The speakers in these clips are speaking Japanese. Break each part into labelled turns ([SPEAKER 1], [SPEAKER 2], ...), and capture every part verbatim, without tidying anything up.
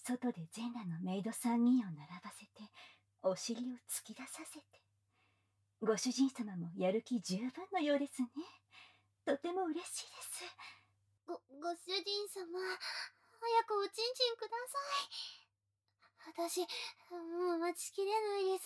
[SPEAKER 1] 外で全裸のメイドさんにんを並ばせて、お尻を突き出させて。ご主人様もやる気十分のようですね。とても嬉しいです。
[SPEAKER 2] ご、ご主人様、早くおちんちんください。私、もう待ちきれないです。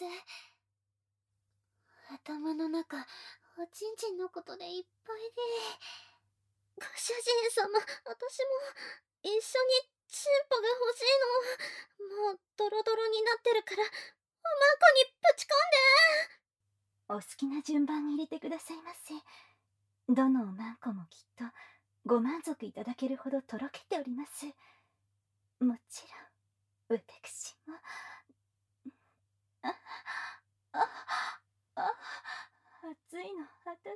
[SPEAKER 2] 頭の中、おちんちんのことでいっぱいで。ご主人様、私も一緒にチンポが欲しいの。もうドロドロになってるから、おまんこにぶち込んで。
[SPEAKER 1] お好きな順番に入れてくださいませ。どのおまんこもきっとご満足いただけるほどとろけております。もちろん私も。あああ熱いの当たってる。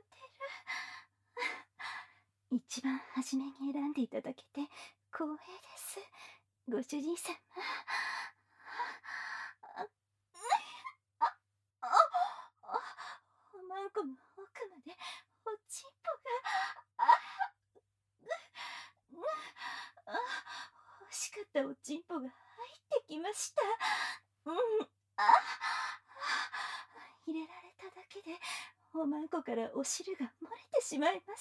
[SPEAKER 1] 一番初めに選んでいただけて光栄です、ご主人様。あああおまんこの奥までおちんぽが。ああ欲しかったおちんぽが入ってきました。うん、あ入れられただけでおまんこからお汁が漏れてしまいます。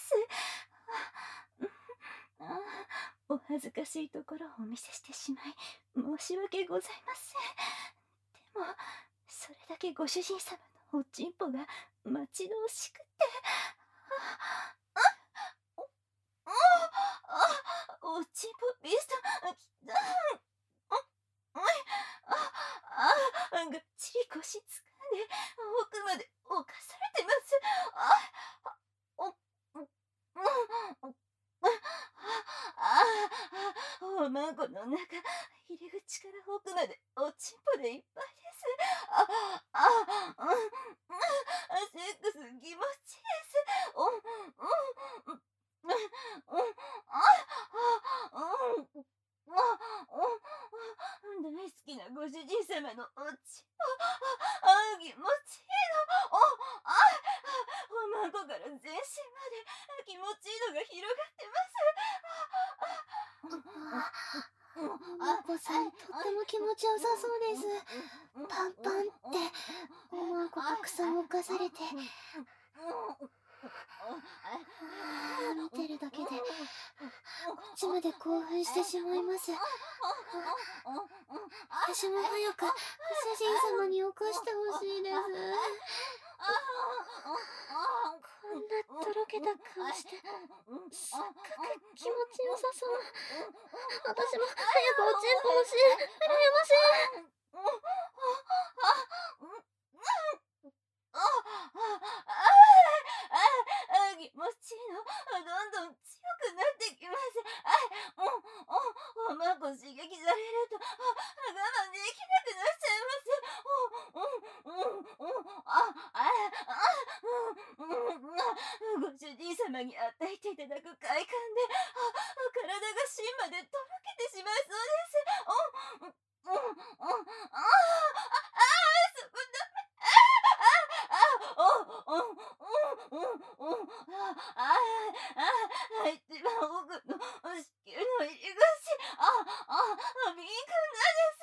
[SPEAKER 1] ああお恥ずかしいところをお見せしてしまい申し訳ございません。でもそれだけご主人様のおちんぽが待ち遠しくて。あああおちんぽビストあああがっちり腰つかんで奥まで侵されてます。あおおああおまんこの中入り口から奥までおちんぽでいっぱいです。ああうんセックス気持ちいいです。おうんうんああうん大好きなご主人様のおちんぽ。あ気持ちいいの。おあおまんこから全身まで気持ちいいのが広がってます。
[SPEAKER 2] おまんこさん、とっても気持ちよさそうです。パンパンっておまんこたくさん犯されて。見てるだけでこっちまで興奮してしまいます。私も早くご主人様に起こしてほしいです。こんなとろけた顔してすっごく気持ちよさそう。私も早くおちんぽ欲しい。羨ましい。
[SPEAKER 1] ああ気持ちいいの。どんどん強くなってきます。あおおまんこ刺激されると我慢できなくなっちゃいます。おうんうんあああご主人様に与えていただく快感で体が芯までとろけてしまいそうです。おうんうんうんああそこダメ。ああおうんうんうんあああ一番奥の子宮の入り口。ああ敏感なんです。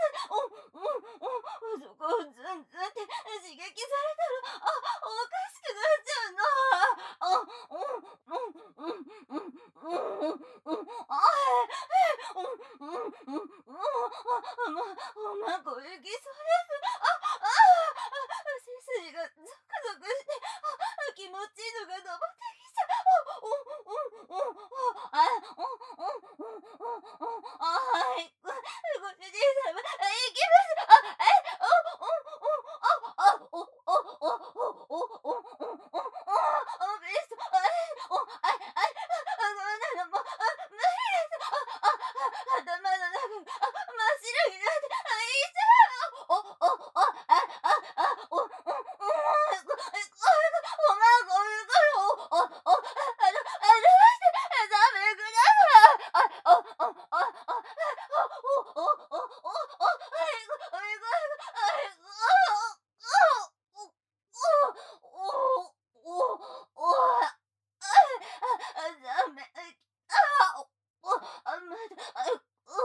[SPEAKER 1] おうんうんそこをズンズンって刺激されたらあおかしくなっちゃうの。あうんうんうんうんうんうんあうんうんうんうんおまんこ行きそうです。ああ背筋がゾクゾクして気持ちいいのが登ってきちゃう。おうんうんうんあうんうんうんうんあはいご主人様行きます。あえおおおああおおおおおおおベストあおああこんなのもう無理です。ああ頭の中が真っ白になっていいじゃん。おおおあああおおおおまんこおおおあのあのしてダメください。あおおおおおおおおおはいごはいごはいごおおおおあダメあおおあまだあ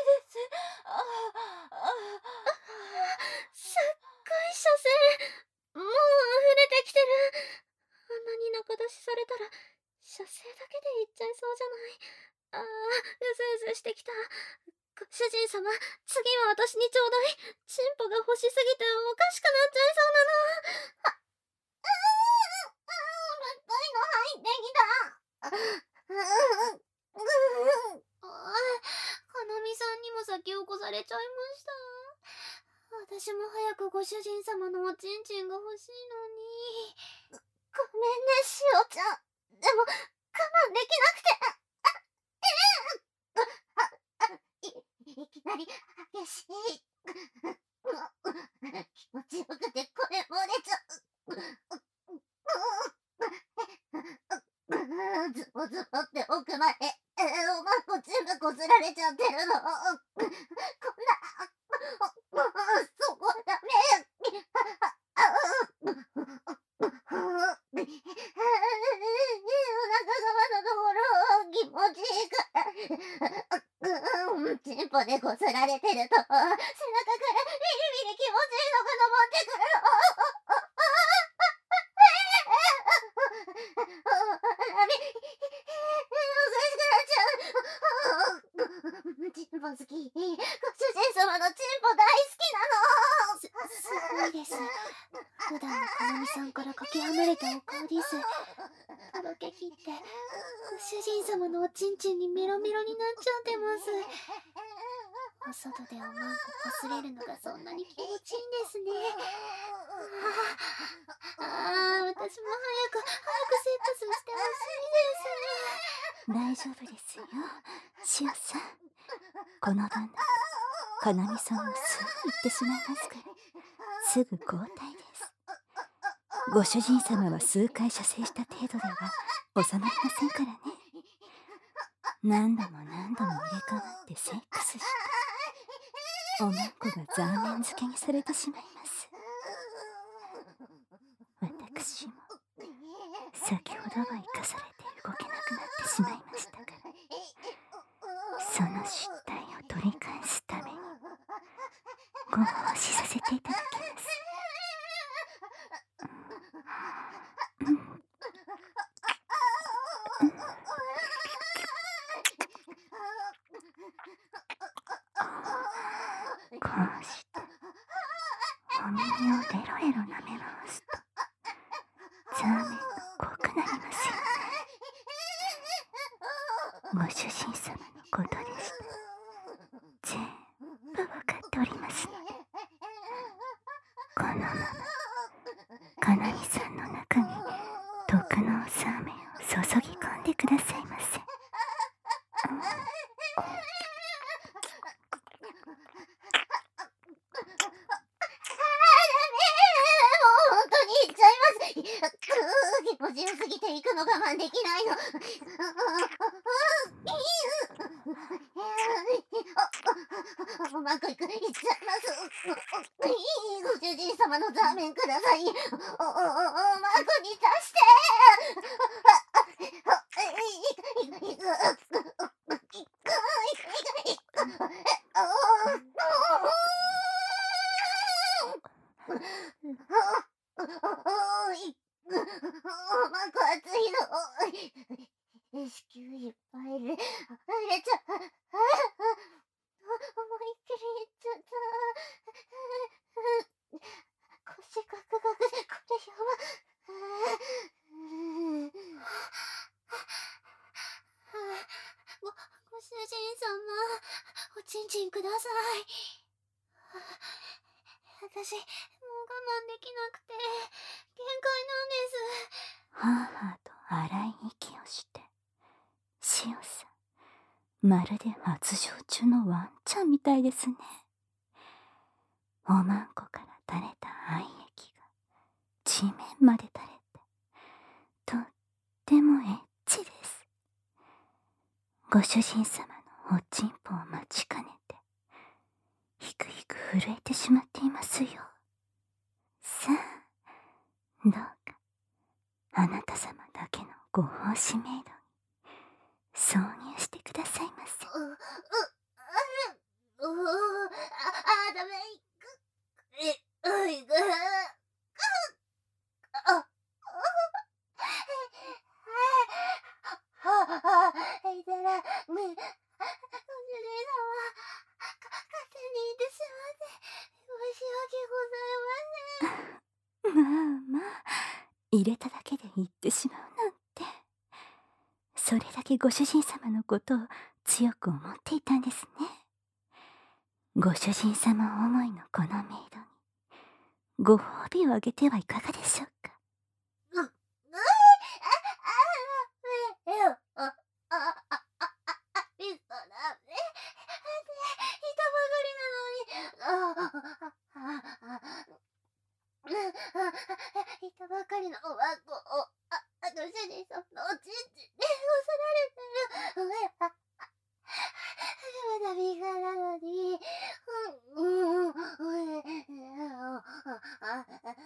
[SPEAKER 1] です。ああ、ああ、
[SPEAKER 2] すっごい射精。もう溢れてきてる。あんなに仲出しされたら射精だけでいっちゃいそうじゃない。ああ、うずうずしてきた。ご主人様、次は私にちょうだい。チンポが欲しすぎておかしくなっちゃいそうなの。あ、うーん、うーん、深いの入ってきた。うーん、うーん。ああ、かなみさんにも先を越されちゃいました。私も早くご主人様のおちんちんが欲しいのに。ごめんね、しおちゃん。でも、我慢できなくて。あ、えー、い、いきなり激しい。気持ちよくてこれ漏れちゃう。ズボズボって奥まで、えー、おまんこ全部こすられちゃってるの。こんな、そこダメ。お腹側のところ気持ちいいから、うん、チンポでこすられてると背中からビリビリ気持ちいいのが登ってくる。チンポ好き。ご主人様のチンポ大好きなの。す、すごいです。普段のかなみさんからかけ離れたお顔です。とろけきって、ご主人様のおちんちんにメロメロになっちゃってます。お外でおまんここすれるのがそんなに気持ちいいんですね。ああ、私も早く、早くセックスしてほしいです。
[SPEAKER 1] 大丈夫ですよ、しおさん。この分だとかなみさんもすぐ行ってしまいますから、すぐ交代です。ご主人様は数回射精した程度では収まりませんからね。何度も何度も入れ替わってセックスしておまんこがザーメン漬けにされてしまいます。私も先ほどは生かされて動けなくなってしまいましたから、その失態を取り返すためにご奉仕させていただきます。こうしてお耳をレロレロ舐め回すとザーメンが濃くなりますよね。ご主人様のことでした。全部わかっておりますので、このままかなみさんの中に毒のザーメンを注ぎ込んでくださいませ。
[SPEAKER 2] 気持ちよすぎて行くの我慢できないの。おまんこ行く、行っちゃいます。ご主人様のザーメンください。お、お、お、おまんこに出して。おまんこ熱いの。子宮いっぱいで入れちゃう。思いっきりいっちゃった。腰ガクガクでこれやば。ご、ご主人様、おちんちんください。私、もう我慢できなくて、限界なんです。
[SPEAKER 1] はあはあと荒い息をして、しおさん、まるで発情中のワンちゃんみたいですね。おまんこから垂れた愛液が地面まで垂れて、とってもエッチです。ご主人様のおちんぽを待ちかねて、ひくひく震えてしまっていますよ。さあ、どうかあなた様だけのご奉仕メイドに挿入してくださいませ。
[SPEAKER 2] う、う、
[SPEAKER 1] まあ入れただけで言ってしまうなんて。それだけご主人様のことを強く思っていたんですね。ご主人様思いのこのメイドにご褒美をあげてはいかがでしょうか。
[SPEAKER 2] う、うい、あ、あ、あ、え、え、あ、あ、あ、あ、あ、あ、ミストラメ。いたばかりなのに、あ、あ、あ、あ、いたばかりのおわんこを、あ、あの主人様のおちんちんでおさられてる。うえ、あ、まだ身がなのに、うん、うん、うえ、あ、あ、あ、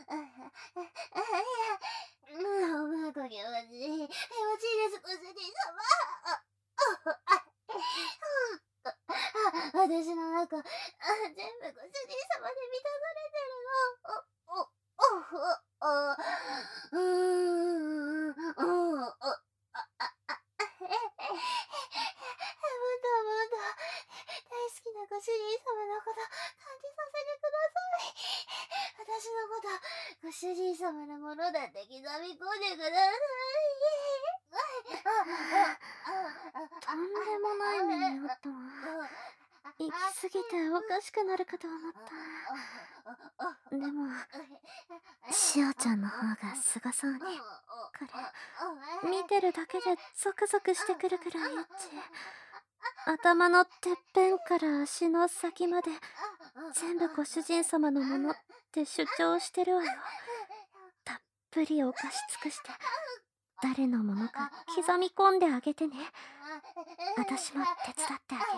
[SPEAKER 2] おまんこ気持ちいい。気持ちいいです、ご主人様。あ、あ、あ、私の中、あ、全部ご主人様で満たされてるの。お、お、お、お、うーん、うん、お、あ、あ、あ、え、え、もっともっと、大好きなご主人様のこと、感じさせてください。私のこと、ご主人様のものだって刻み込んでください。
[SPEAKER 1] とんでもない目にあったわ。行き過ぎておかしくなるかと思った。でもしおちゃんの方がすごそうに、これ見てるだけでゾクゾクしてくるくらいエッチ。頭のてっぺんから足の先まで全部ご主人様のものって主張してるわよ。たっぷりお貸し尽くして誰のものか刻み込んであげてね。私も手伝ってあげるから。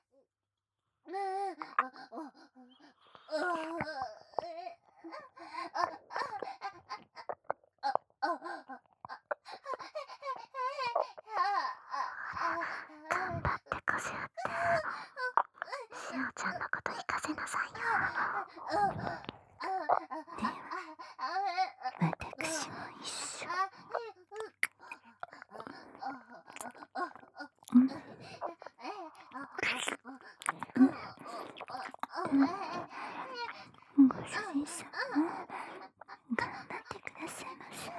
[SPEAKER 1] 頑張ってこしあってしおちゃんのこと行かせなさいよ。では私も一緒。うん、うん、ご主人様頑張ってくださいませ。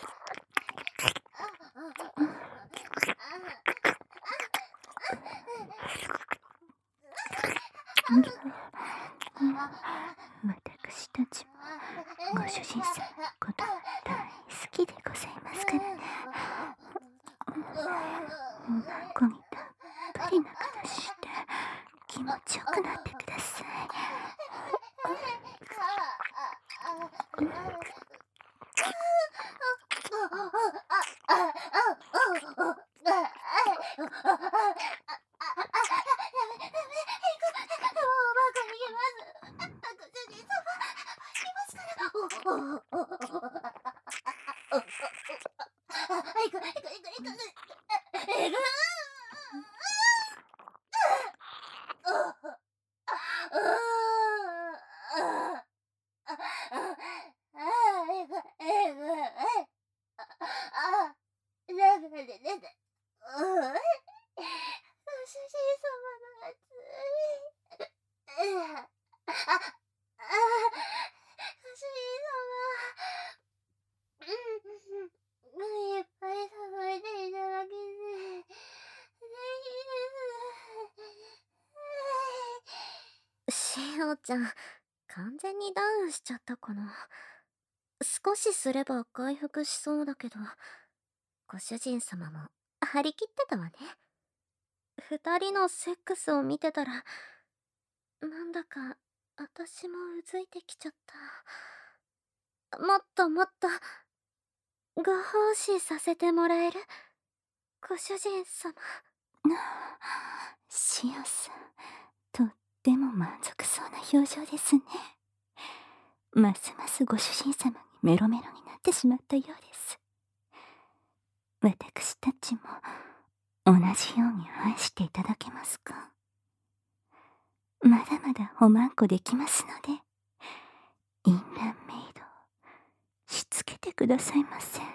[SPEAKER 1] 私たちもご主人様のこと大好きでございますからね。おまんこにたっぷり中出しして気持ちよくなってください。しおちゃん、完全にダウンしちゃったかな。少しすれば回復しそうだけど、ご主人様も張り切ってたわね。二人のセックスを見てたら、なんだか私もうずいてきちゃった。もっともっとご奉仕させてもらえる？ご主人様。しおさん、とっても満足そうな表情ですね。ますますご主人様にメロメロになってしまったようです。私たちも同じように愛していただけますか？まだまだおまんこできますので、インランメイドしつけてくださいませ。